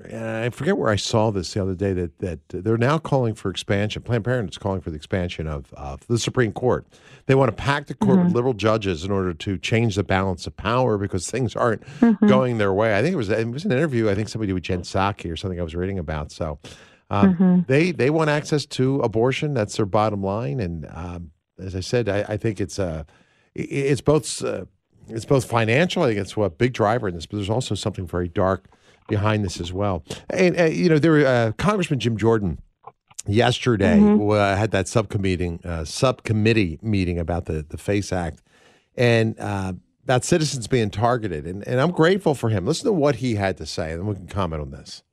I forget where I saw this the other day, that, that they're now calling for expansion. Planned Parenthood's calling for the expansion of, of the Supreme Court. They want to pack the court mm-hmm. with liberal judges in order to change the balance of power because things aren't mm-hmm. going their way. I think it was it was an interview, I think somebody with Jen Psaki or something I was reading about. So um, mm-hmm. they, they want access to abortion. That's their bottom line. And um, as I said, I, I think it's uh, it's both uh, it's both financial. I think it's a big driver in this, but there's also something very dark behind this as well. And, uh, you know, there uh, Congressman Jim Jordan yesterday mm-hmm. uh, had that subcommittee, uh, subcommittee meeting about the, the FACE Act and uh, about citizens being targeted. And, and I'm grateful for him. Listen to what he had to say, and then we can comment on this.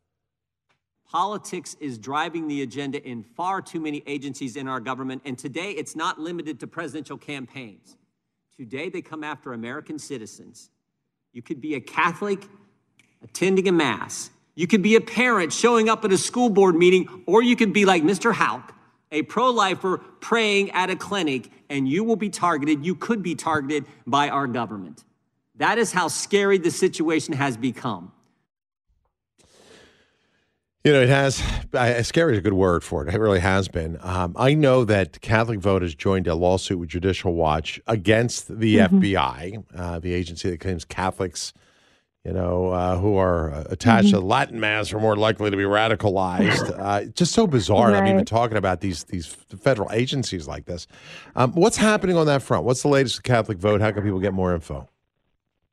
Politics is driving the agenda in far too many agencies in our government, and today it's not limited to presidential campaigns. Today they come after American citizens. You could be a Catholic attending a mass. You could be a parent showing up at a school board meeting, or you could be like Mister Houck, a pro-lifer praying at a clinic, and you will be targeted. You could be targeted by our government. That is how scary the situation has become. You know, it has, uh, scary is a good word for it. It really has been. Um, I know that Catholic Vote has joined a lawsuit with Judicial Watch against the mm-hmm. F B I, uh, the agency that claims Catholics, you know, uh, who are uh, attached mm-hmm. to Latin Mass are more likely to be radicalized. Uh, just so bizarre. Right. I'm even talking about these these federal agencies like this. Um, what's happening on that front? What's the latest with Catholic Vote? How can people get more info?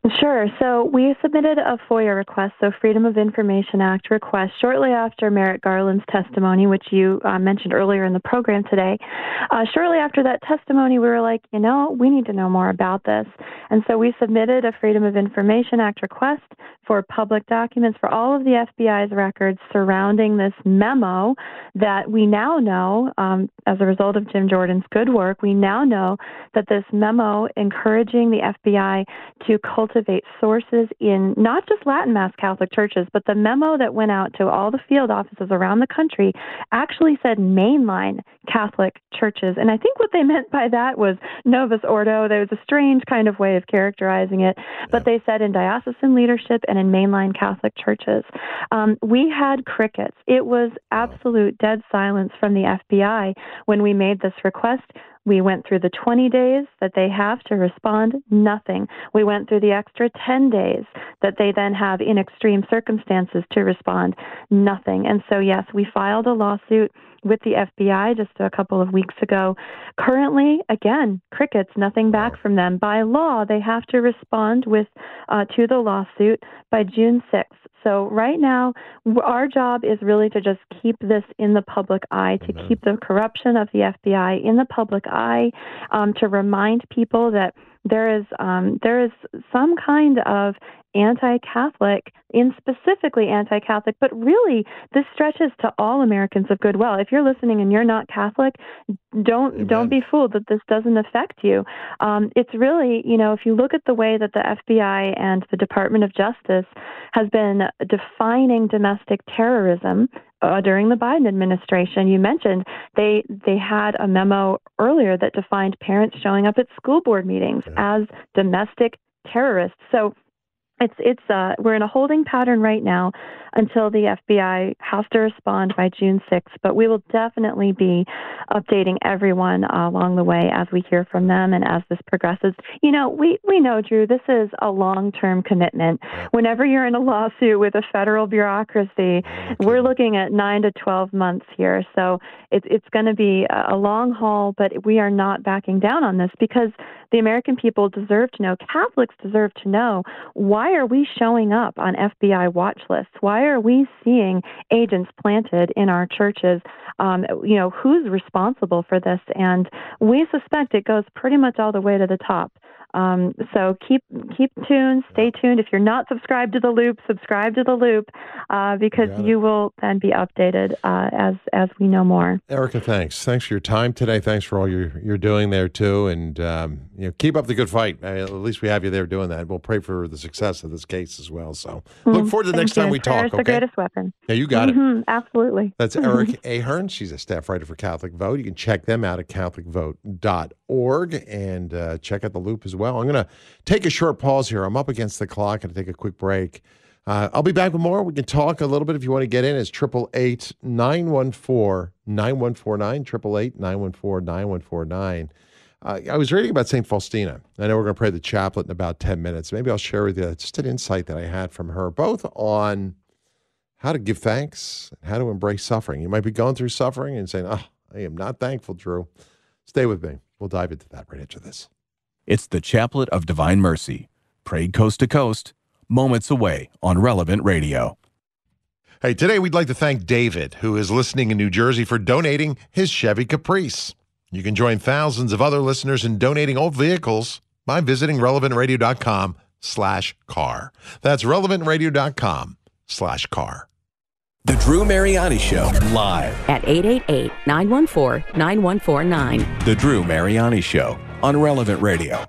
Sure. So we submitted a FOIA request, so Freedom of Information Act request, shortly after Merrick Garland's testimony, which you uh, mentioned earlier in the program today. Uh, shortly after that testimony, we were like, you know, we need to know more about this. And so we submitted a Freedom of Information Act request for public documents for all of the F B I's records surrounding this memo that we now know, um, as a result of Jim Jordan's good work, we now know that this memo encouraging the F B I to cultivate sources in not just Latin Mass Catholic churches, but the memo that went out to all the field offices around the country actually said mainline Catholic churches. And I think what they meant by that was Novus Ordo. There was a strange kind of way of characterizing it, but they said in diocesan leadership and in mainline Catholic churches. Um, we had crickets. It was absolute dead silence from the F B I when we made this request. We went through the twenty days that they have to respond, nothing. We went through the extra ten days that they then have in extreme circumstances to respond, nothing. And so, yes, we filed a lawsuit with the F B I just a couple of weeks ago. Currently, again, crickets, nothing back from them. By law, they have to respond with uh, to the lawsuit by June sixth. So right now, our job is really to just keep this in the public eye, to Amen. Keep the corruption of the F B I in the public eye, um, to remind people that there is um, there is some kind of anti-Catholic, in specifically anti-Catholic, but really this stretches to all Americans of goodwill. If you're listening and you're not Catholic, don't Amen. Don't be fooled that this doesn't affect you. Um, it's really, you know, if you look at the way that the F B I and the Department of Justice has been defining domestic terrorism uh, during the Biden administration, you mentioned they they had a memo earlier that defined parents showing up at school board meetings yeah. as domestic terrorists. So It's it's uh we're in a holding pattern right now until the F B I has to respond by June sixth, but we will definitely be updating everyone uh, along the way as we hear from them and as this progresses. You know, we, we know, Drew, this is a long-term commitment. Whenever you're in a lawsuit with a federal bureaucracy, okay. we're looking at nine to twelve months here. So it's it's going to be a long haul, but we are not backing down on this because the American people deserve to know, Catholics deserve to know, why are we showing up on F B I watch lists? Why are we seeing agents planted in our churches? Um, you know, who's responsible for this? And we suspect it goes pretty much all the way to the top. Um, so keep keep tuned, stay tuned. If you're not subscribed to The Loop, subscribe to The Loop uh, because you, you will then be updated uh, as as we know more. Erica, thanks. Thanks for your time today. Thanks for all you're, you're doing there, too. And um, you know, keep up the good fight. I mean, at least we have you there doing that. We'll pray for the success of this case as well. So mm-hmm. look forward to the Thank next you. time we Prayer talk. is Okay? the greatest weapon. Yeah, you got mm-hmm. it. Absolutely. That's Eric Ahern. She's a staff writer for Catholic Vote. You can check them out at catholic vote dot org and uh, check out The Loop as well. I'm going to take a short pause here. I'm up against the clock and take a quick break. Uh, I'll be back with more. We can talk a little bit if you want to get in. It's eight eight eight, nine one four, nine one four nine, eight eight eight, nine one four, nine one four nine. Uh, I was reading about Saint Faustina. I know we're going to pray the chaplet in about ten minutes. Maybe I'll share with you just an insight that I had from her, both on how to give thanks and how to embrace suffering. You might be going through suffering and saying, oh, I am not thankful, Drew. Stay with me. We'll dive into that right after this. It's the Chaplet of Divine Mercy, prayed coast to coast, moments away on Relevant Radio. Hey, today we'd like to thank David, who is listening in New Jersey, for donating his Chevy Caprice. You can join thousands of other listeners in donating old vehicles by visiting relevant radio dot com slash car. That's relevant radio dot com slash car. The Drew Mariani Show, live at eight eight eight, nine one four, nine one four nine. The Drew Mariani Show on Relevant Radio.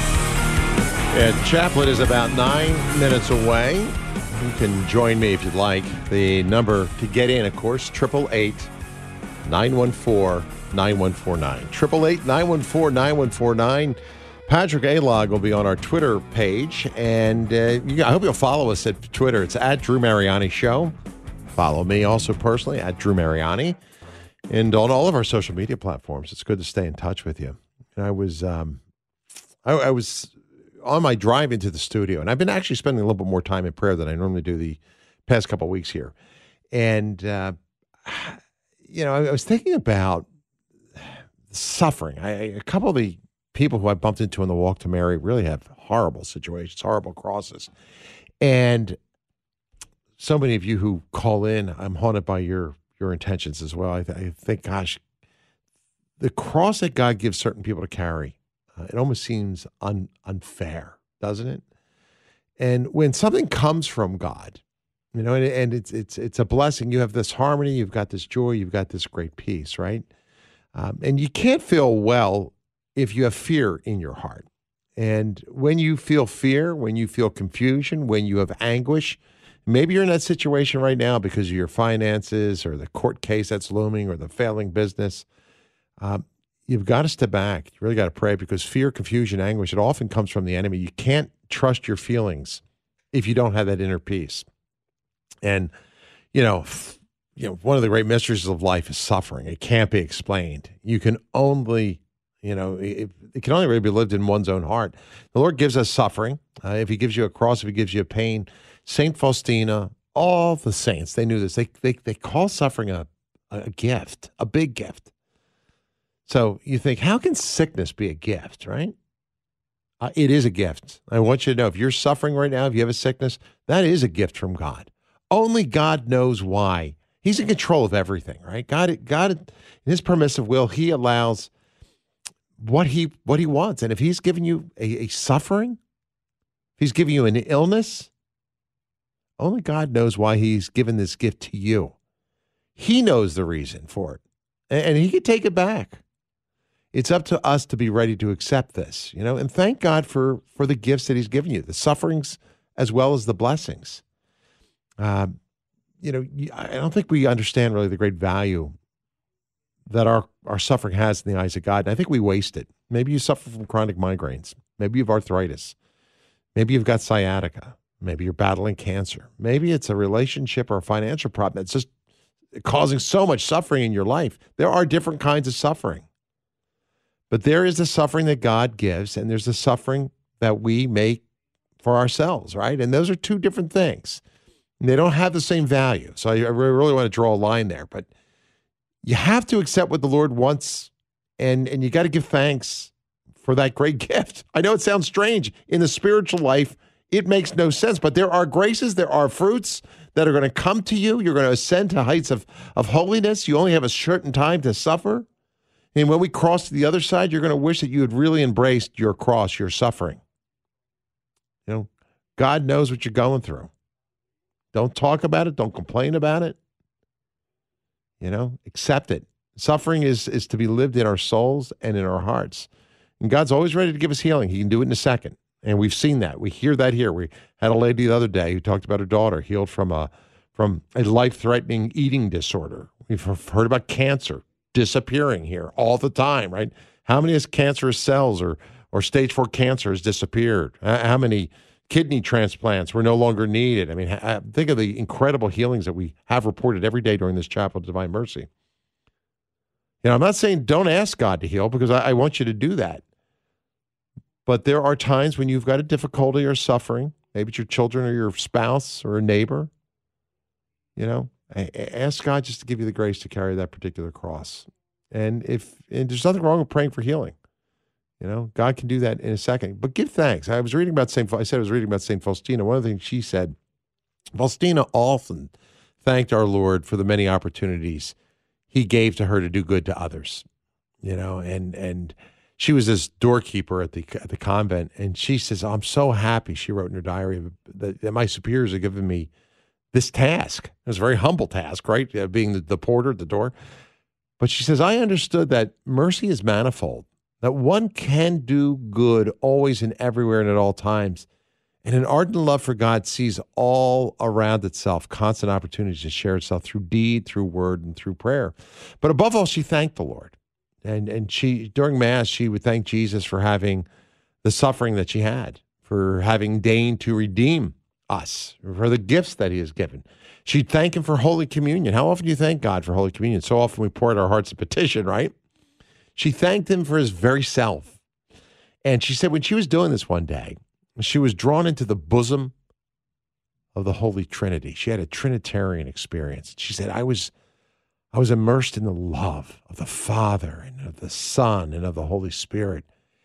And Chaplet is about nine minutes away. You can join me if you'd like. The number to get in, of course, eight eight eight, nine one four, nine one four nine. eight eight eight, nine one four, nine one four nine. Patrick Alog will be on our Twitter page, and uh, you, I hope you'll follow us at Twitter. It's at Drew Mariani Show. Follow me also personally at Drew Mariani, and on all of our social media platforms. It's good to stay in touch with you. And I was, um, I, I was on my drive into the studio, and I've been actually spending a little bit more time in prayer than I normally do the past couple of weeks here. And uh, you know, I, I was thinking about suffering. I, a couple of the people who I bumped into on the walk to Mary really have horrible situations, horrible crosses. And so many of you who call in, I'm haunted by your your intentions as well. I, th- I think, gosh, the cross that God gives certain people to carry, uh, it almost seems un- unfair, doesn't it? And when something comes from God, you know, and, and it's it's it's a blessing. You have this harmony, you've got this joy, you've got this great peace, right? Um, and you can't feel well if you have fear in your heart. And when you feel fear, when you feel confusion, when you have anguish, maybe you're in that situation right now because of your finances or the court case that's looming or the failing business. Um, you've got to step back. You really got to pray, because fear, confusion, anguish, it often comes from the enemy. You can't trust your feelings if you don't have that inner peace. And, you know, f- you know, one of the great mysteries of life is suffering. It can't be explained. You can only, you know, it, it can only really be lived in one's own heart. The Lord gives us suffering. Uh, if he gives you a cross, if he gives you a pain, Saint Faustina, all the saints, they knew this. They they they call suffering a, a gift, a big gift. So you think, how can sickness be a gift, right? Uh, it is a gift. I want you to know, if you're suffering right now, if you have a sickness, that is a gift from God. Only God knows why. He's in control of everything, right? God, God, in his permissive will, he allows what he what he wants. And if he's giving you a, a suffering, if he's giving you an illness, only God knows why he's given this gift to you. He knows the reason for it, and, and he can take it back. It's up to us to be ready to accept this, you know, and thank God for for the gifts that he's given you, the sufferings as well as the blessings. Um, you know, I don't think we understand really the great value that our, our suffering has in the eyes of God. And I think we waste it. Maybe you suffer from chronic migraines. Maybe you have arthritis. Maybe you've got sciatica. Maybe you're battling cancer. Maybe it's a relationship or a financial problem that's just causing so much suffering in your life. There are different kinds of suffering. But there is the suffering that God gives, and there's the suffering that we make for ourselves, right? And those are two different things. And they don't have the same value. So I, I really want to draw a line there. But you have to accept what the Lord wants, and, and you got to give thanks for that great gift. I know it sounds strange. In the spiritual life, it makes no sense. But there are graces, there are fruits that are going to come to you. You're going to ascend to heights of, of holiness. You only have a certain time to suffer. And when we cross to the other side, you're going to wish that you had really embraced your cross, your suffering. You know, God knows what you're going through. Don't talk about it. Don't complain about it. You know, accept it. Suffering is, is to be lived in our souls and in our hearts. And God's always ready to give us healing. He can do it in a second. And we've seen that. We hear that here. We had a lady the other day who talked about her daughter healed from a, from a life-threatening eating disorder. We've heard about cancer disappearing here all the time, right? How many cancerous cells or, or stage four cancer has disappeared? How many kidney transplants were no longer needed? I mean, think of the incredible healings that we have reported every day during this Chapel of Divine Mercy. You know, I'm not saying don't ask God to heal, because I, I want you to do that. But there are times when you've got a difficulty or suffering. Maybe it's your children or your spouse or a neighbor. You know, ask God just to give you the grace to carry that particular cross. And if and there's nothing wrong with praying for healing. You know, God can do that in a second. But give thanks. I was reading about Saint I said I was reading about Saint Faustina. One of the things she said, Faustina often thanked our Lord for the many opportunities he gave to her to do good to others. You know, and and she was this doorkeeper at the at the convent, and she says, oh, I'm so happy, she wrote in her diary, that, that my superiors have given me this task. It was a very humble task, right? Uh, being the, the porter at the door. But she says, I understood that mercy is manifold, that one can do good always and everywhere and at all times. And an ardent love for God sees all around itself constant opportunities to share itself through deed, through word, and through prayer. But above all, she thanked the Lord. And and she during Mass, she would thank Jesus for having the suffering that she had, for having deigned to redeem us, for the gifts that he has given. She'd thank him for Holy Communion. How often do you thank God for Holy Communion? So often we pour out our hearts a petition, right? She thanked him for his very self. And she said when she was doing this one day, she was drawn into the bosom of the Holy Trinity. She had a Trinitarian experience. She said, I was, I was immersed in the love of the Father and of the Son and of the Holy Spirit.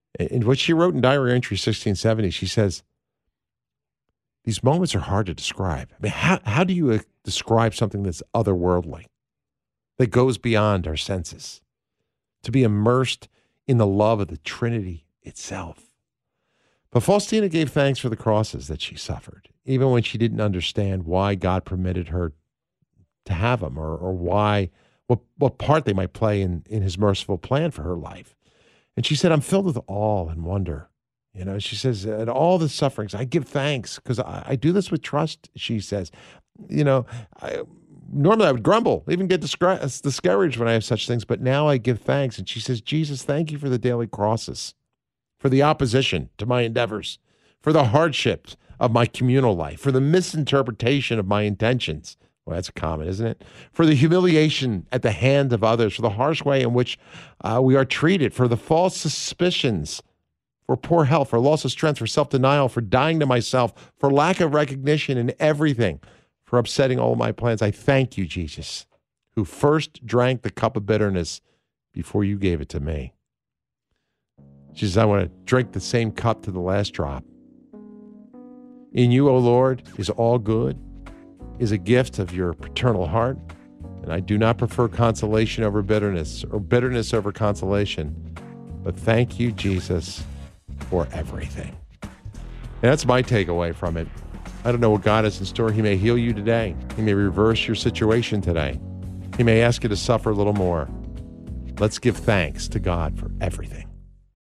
And what she wrote in Diary Entry sixteen seventy, she says, these moments are hard to describe. I mean, how, how do you uh, describe something that's otherworldly, that goes beyond our senses? To be immersed in the love of the Trinity itself. But Faustina gave thanks for the crosses that she suffered, even when she didn't understand why God permitted her to have them, or, or why, what, what part they might play in, in his merciful plan for her life. And she said, I'm filled with awe and wonder. You know, she says, at all the sufferings, I give thanks because I, I do this with trust, she says. You know, I, normally I would grumble, even get discouraged, discouraged when I have such things, but now I give thanks. And she says, Jesus, thank you for the daily crosses, for the opposition to my endeavors, for the hardships of my communal life, for the misinterpretation of my intentions. Well, that's common, isn't it? For the humiliation at the hand of others, for the harsh way in which uh, we are treated, for the false suspicions, for poor health, for loss of strength, for self-denial, for dying to myself, for lack of recognition in everything, for upsetting all my plans. I thank you, Jesus, who first drank the cup of bitterness before you gave it to me. She says, I want to drink the same cup to the last drop. In you, O Lord, is all good, is a gift of your paternal heart, and I do not prefer consolation over bitterness or bitterness over consolation, but thank you, Jesus, for everything. And that's my takeaway from it. I don't know what God has in store. He may heal you today. He may reverse your situation today. He may ask you to suffer a little more. Let's give thanks to God for everything.